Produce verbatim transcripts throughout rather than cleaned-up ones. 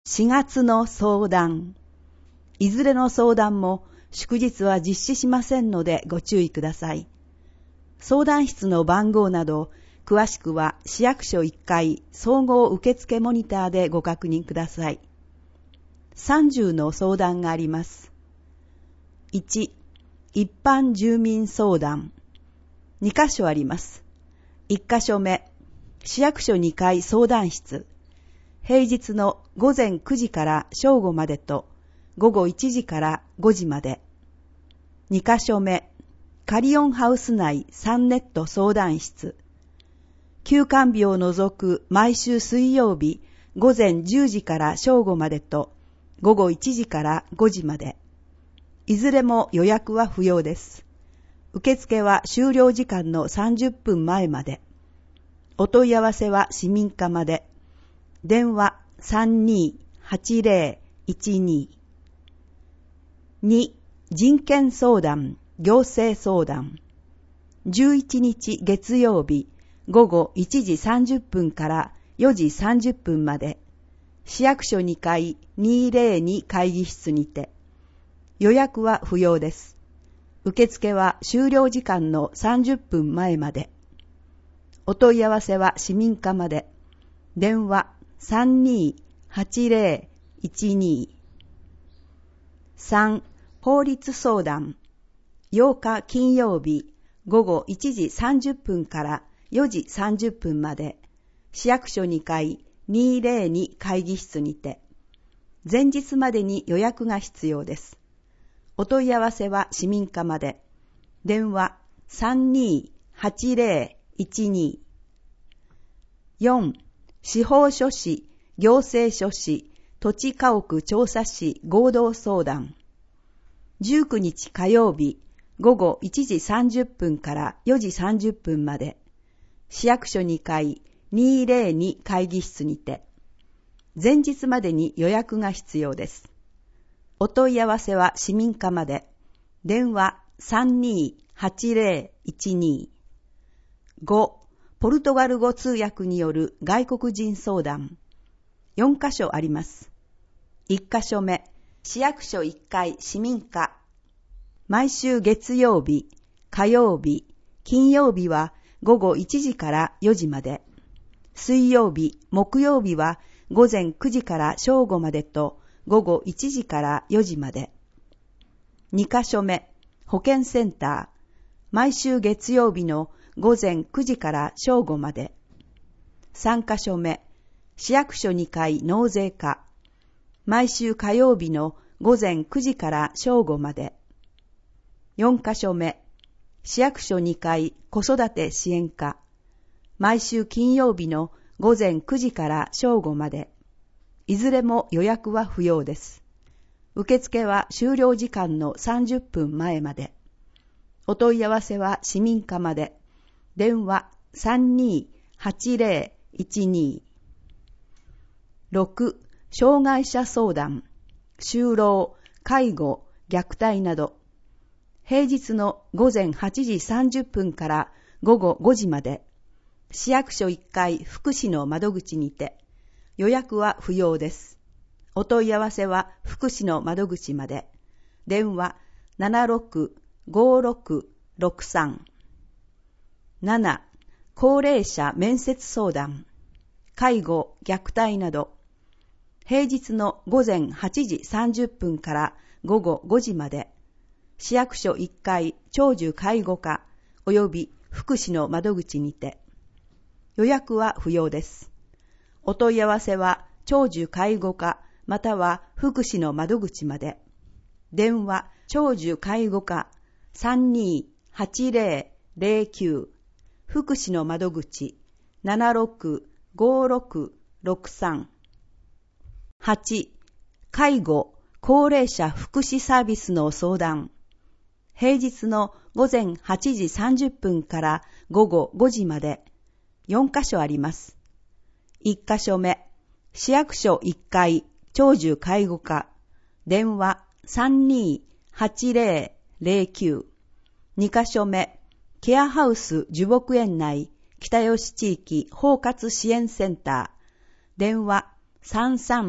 しがつの相談。いずれの相談も祝日は実施しませんのでご注意ください。相談室の番号など、詳しくは市役所いっかい総合受付モニターでご確認ください。さんじゅうの相談があります。いち、一般住民相談。にかしょあります。いっかしょめ、市役所にかい相談室。平日のごぜんくじから正午までとごごいちじからごじまで。にかしょめ、カリオンハウス内さんネット相談室。休館日を除く毎週水曜日ごぜんじゅうじから正午までとごごいちじからごじまで。いずれも予約は不要です。受付は終了時間のさんじゅっぷんまえまで。お問い合わせは市民課まで。電話 さんにーはちぜろいちに。に、人権相談、行政相談。じゅういちにち月曜日ごごいちじさんじゅっぷんからよじさんじゅっぷんまで、市役所にかいにひゃくに会議室にて。予約は不要です。受付は終了時間のさんじゅっぷんまえまで。お問い合わせは市民課まで。電話さんにーはちぜろいちに。さん、法律相談。ようか金曜日ごごいちじさんじゅっぷんからよじさんじゅっぷんまで、市役所にかいにひゃくに会議室にて。前日までに予約が必要です。お問い合わせは市民課まで。電話さんにーはちぜろいちに。よん、司法書士、行政書士、土地家屋調査士合同相談。じゅうくにち火曜日ごごいちじさんじゅっぷんからよじさんじゅっぷんまで、市役所にかいにひゃくに会議室にて。前日までに予約が必要です。お問い合わせは市民課まで。電話さんにーはちぜろいちに。ご、ポルトガル語通訳による外国人相談。よんかしょあります。いっかしょめ、市役所いっかい市民課。毎週月曜日、火曜日、金曜日はごごいちじからよじまで。水曜日、木曜日はごぜんくじから正午までとごごいちじからよじまで。にかしょめ、保健センター。毎週月曜日のごぜんくじから正午まで。さんかしょめ、市役所にかい納税課。毎週火曜日のごぜんくじから正午まで。よんかしょめ、市役所にかい子育て支援課。毎週金曜日のごぜんくじから正午まで。いずれも予約は不要です。受付は終了時間のさんじゅっぷんまえまで。お問い合わせは市民課まで。電話さんにーはちぜろいちに。ろく、障害者相談。就労、介護、虐待など。平日のごぜんはちじさんじゅっぷんからごごごじまで。市役所いっかい福祉の窓口にて。予約は不要です。お問い合わせは福祉の窓口まで。電話ななろくごろくろくさん。なな、高齢者面接相談。介護、虐待など。平日のごぜんはちじさんじゅっぷんからごごごじまで。市役所いっかい長寿介護課及び福祉の窓口にて。予約は不要です。お問い合わせは長寿介護課または福祉の窓口まで。電話長寿介護課さんにーはちぜろぜろきゅう。福祉の窓口ななろくごろくろくさん。はち、介護、高齢者福祉サービスの相談。平日のごぜんはちじさんじゅっぷんからごごごじまで。よんかしょあります。いっかしょめ、市役所いっかい長寿介護課。電話さんにーはちぜろぜろきゅう。にかしょめ、ケアハウス樹木園内北吉地域包括支援センター。電話さんさん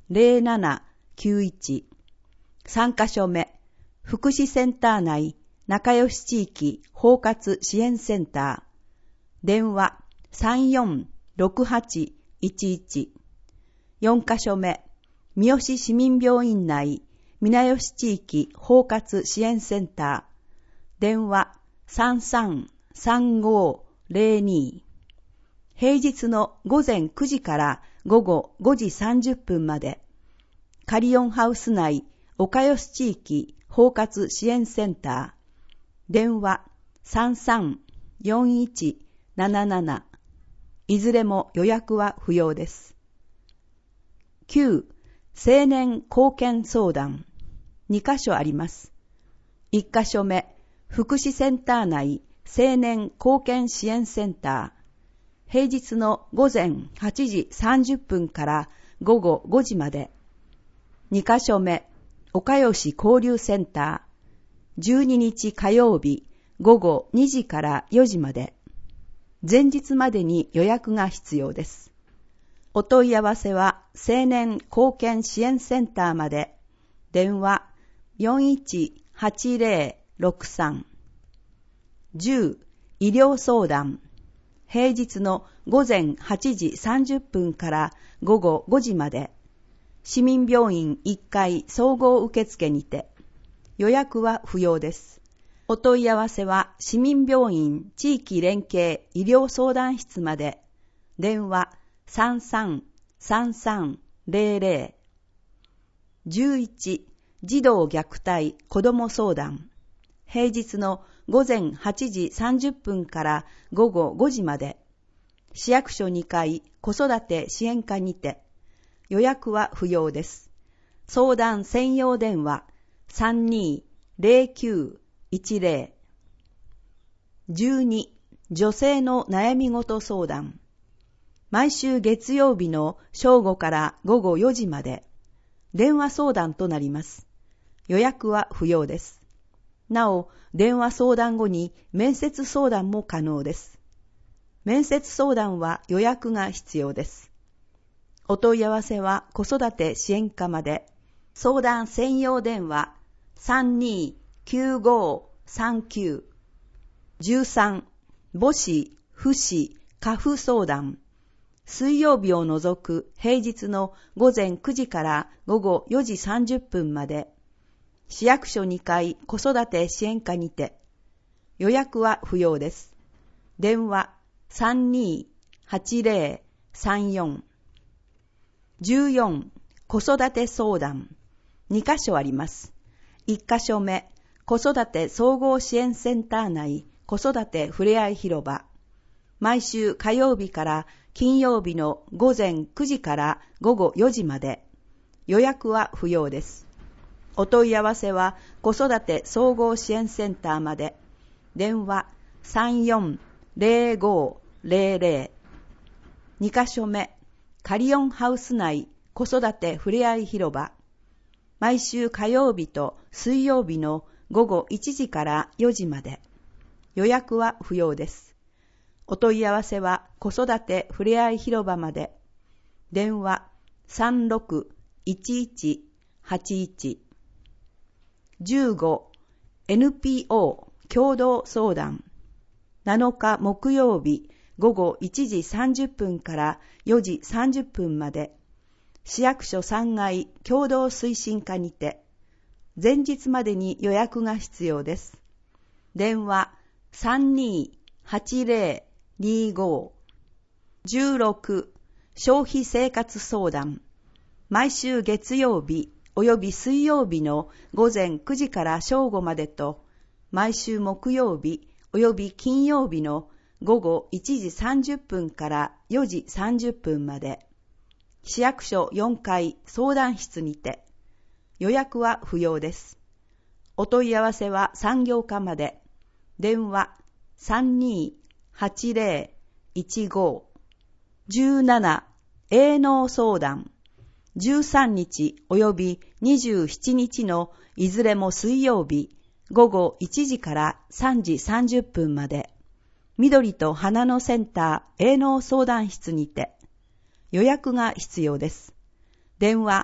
ゼロななきゅういち。さんかしょめ、福祉センター内仲良し地域包括支援センター。電話 さんよんろくはちいちいち。よんかしょめ、三好市民病院内皆吉地域包括支援センター。電話 さんさんさんごゼロに。平日の午前くじから午後ごじさんじゅっぷんまで。カリオンハウス内岡吉地域包括支援センター。電話 さんさんよんいちなななな。いずれも予約は不要です。きゅう. 青年貢献相談。にかしょあります。いっかしょめ、福祉センター内青年貢献支援センター。平日の午前はちじさんじゅっぷんから午後ごじまで。にかしょめ、岡吉交流センター。じゅうににち火曜日午後にじからよじまで。前日までに予約が必要です。お問い合わせは青年貢献支援センターまで。電話 よんいちはちゼロろくさん。じゅう. 医療相談。平日の午前はちじさんじゅっぷんから午後ごじまで。市民病院いっかい総合受付にて。予約は不要です。お問い合わせは市民病院地域連携医療相談室まで。電話 さんさんさんさんゼロゼロ。じゅういち. 児童虐待子ども相談。平日の午前はちじさんじゅっぷんから午後ごじまで。市役所にかい子育て支援課にて。予約は不要です。相談専用電話 さんにゼロきゅういちゼロ。じゅうに. 女性の悩み事相談。毎週月曜日の正午から午後よじまで。電話相談となります。予約は不要です。なお、電話相談後に面接相談も可能です。面接相談は予約が必要です。お問い合わせは子育て支援課まで。相談専用電話 さんにきゅうごさんきゅう。じゅうさん. 母子、父子、家父相談。水曜日を除く平日の午前くじから午後よじさんじゅっぷんまで。市役所にかい子育て支援課にて。予約は不要です。電話 さんにはちゼロさんよん。じゅうよん. 子育て相談。にかしょあります。いっかしょめ、子育て総合支援センター内子育てふれあい広場。毎週火曜日から金曜日の午前くじから午後よじまで。予約は不要です。お問い合わせは子育て総合支援センターまで。電話 さんよんゼロごゼロゼロ。にかしょめ、カリオンハウス内子育てふれあい広場。毎週火曜日と水曜日の午後いちじからよじまで。予約は不要です。お問い合わせは子育てふれあい広場まで。電話 さんろくいちいちはちいち。じゅうご. エヌピーオー 共同相談。なのか木曜日午後いちじさんじゅっぷんからよじさんじゅっぷんまで。市役所さんがい共同推進課にて。前日までに予約が必要です。電話 さんにはちゼロにご。じゅうろく. 消費生活相談。毎週月曜日および水曜日の午前くじから正午までと、毎週木曜日および金曜日の午後いちじさんじゅっぷんからよじさんじゅっぷんまで。市役所よんかい相談室にて。予約は不要です。お問い合わせは産業課まで。電話 さんにはちゼロいちご。じゅうなな. 営農相談。じゅうさんにちおよびにじゅうしちにちのいずれも水曜日午後いちじからさんじさんじゅっぷんまで。緑と花のセンター営農相談室にて。予約が必要です。電話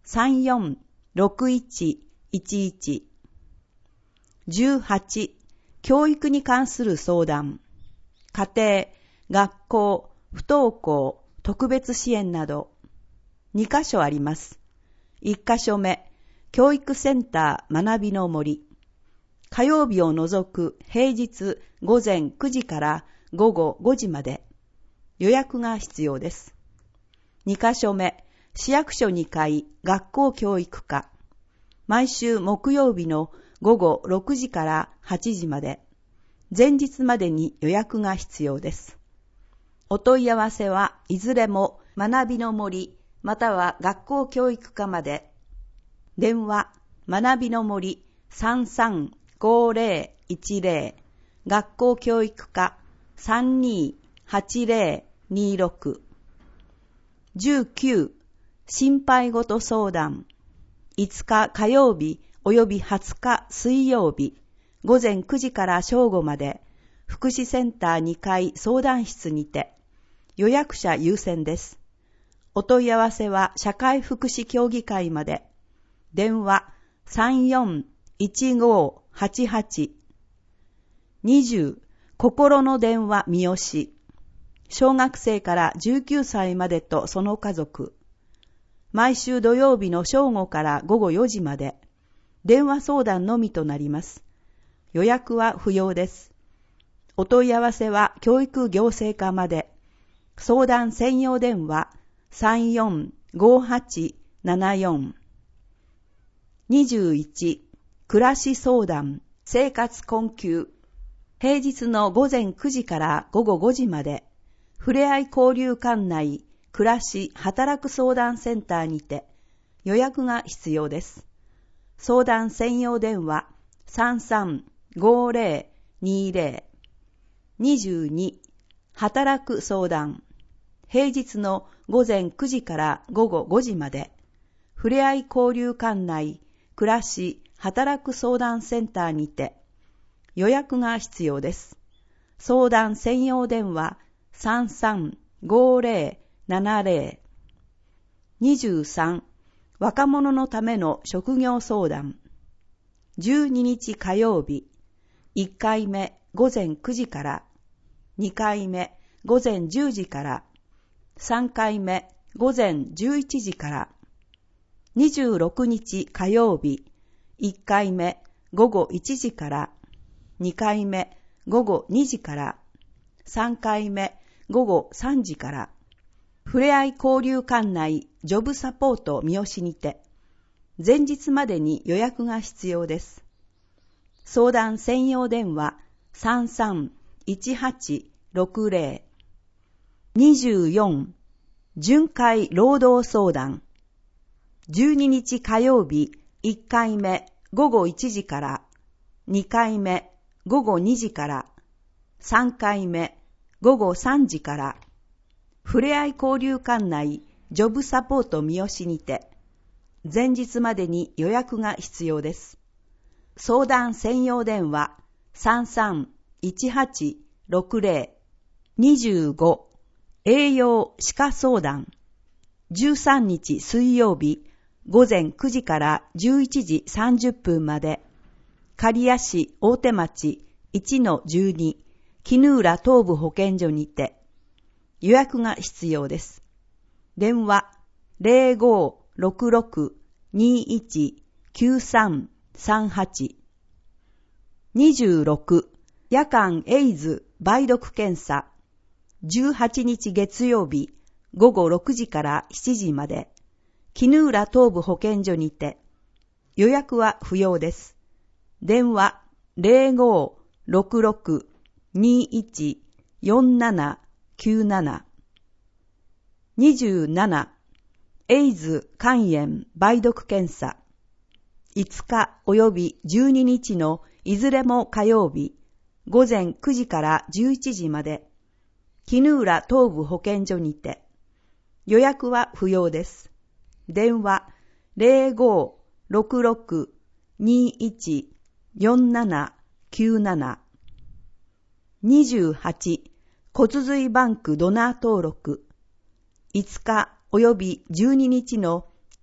さんよんろくいちいちいち。じゅうはち、教育に関する相談。家庭、学校、不登校、特別支援など。にかしょあります。いっかしょめ、教育センター学びの森。火曜日を除く平日午前くじから午後ごじまで。予約が必要です。にかしょめ、市役所にかい学校教育課。毎週木曜日の午後ろくじからはちじまで。前日までに予約が必要です。お問い合わせはいずれも学びの森または学校教育課まで。電話、学びの森 さんさんごーぜろいちぜろ 学校教育課 さんにーはちぜろにーろく。じゅうきゅう、心配事相談。いつか火曜日およびはつか水曜日、午前くじから正午まで、福祉センターにかい相談室にて、予約者優先です。お問い合わせは社会福祉協議会まで。電話さんよんいちごはちはち。にじゅう、心の電話三好。小学生からじゅうきゅうさいまでとその家族。毎週土曜日の正午から午後よじまで。電話相談のみとなります。予約は不要です。お問い合わせは教育行政課まで。相談専用電話さんよんごはちななよん。にじゅういち、暮らし相談、生活困窮。平日の午前くじから午後ごじまで、ふれあい交流館内暮らし働く相談センターにて予約が必要です。相談専用電話さんさんごーぜろにーぜろ。にじゅうに、働く相談。平日の午前くじから午後ごじまで、ふれあい交流館内暮らし働く相談センターにて予約が必要です。相談専用電話さんさんごーぜろななぜろ。にじゅうさん、若者のための職業相談。じゅうににち火曜日、いっかいめ午前くじから、にかいめ午前じゅうじから、さんかいめ午前じゅういちじから、にじゅうろくにち火曜日、いっかいめ午後いちじから、にかいめ午後にじから、さんかいめ午後さんじから、ふれあい交流館内ジョブサポート三好にて、前日までに予約が必要です。相談専用電話さんさんいちはちろくぜろ。にじゅうよん、巡回労働相談。じゅうににち火曜日、いっかいめ午後いちじから、にかいめ午後にじから、さんかいめ午後さんじから、ふれあい交流館内ジョブサポート三好にて、前日までに予約が必要です。相談専用電話さんさんいちはちろくぜろ。にじゅうご、栄養歯科相談。じゅうさんにち水曜日、午前くじからじゅういちじさんじゅっぷんまで、刈谷市大手町 いちのじゅうに 絹浦東部保健所にて、予約が必要です。電話ぜろごろくろくにいちきゅうさんさんはち。にじゅうろく、夜間エイズ梅毒検査。じゅうはちにち月曜日、午後ろくじからしちじまで、絹浦東部保健所にて、予約は不要です。電話ぜろごろくろくにいちよんななきゅうなな。にじゅうなな、エイズ肝炎梅毒検査。いつかおよびじゅうににちのいずれも火曜日、午前くじからじゅういちじまで、絹浦東部保健所にて、予約は不要です。電話ぜろごろくろくにいちよんななきゅうなな。にじゅうはち、骨髄バンクドナー登録。いつかおよびじゅうににちの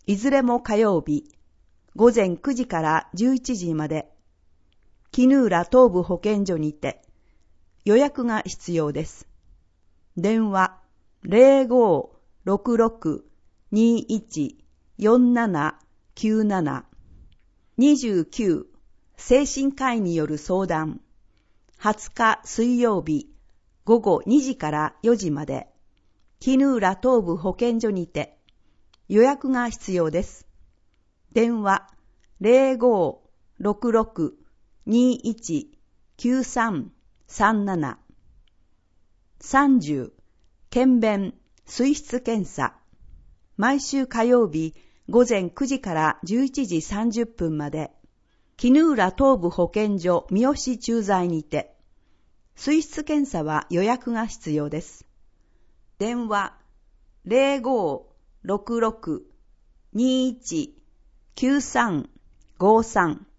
いずれも火曜日、午前くじからじゅういちじまで、絹浦東部保健所にて予約が必要です。電話 ゼロごーろくろくにいちよんななきゅうなな にじゅうきゅう精神科医による相談はつか水曜日午後にじからよじまで絹浦東部保健所にて予約が必要です。電話 ゼロごーろくろくにいちきゅうさんさんなな さんじゅう検便水質検査毎週火曜日午前くじからじゅういちじさんじゅっぷんまで絹浦東部保健所三好駐在にて水質検査は予約が必要です。電話 ゼロごーろくろくにいちきゅうさんごさん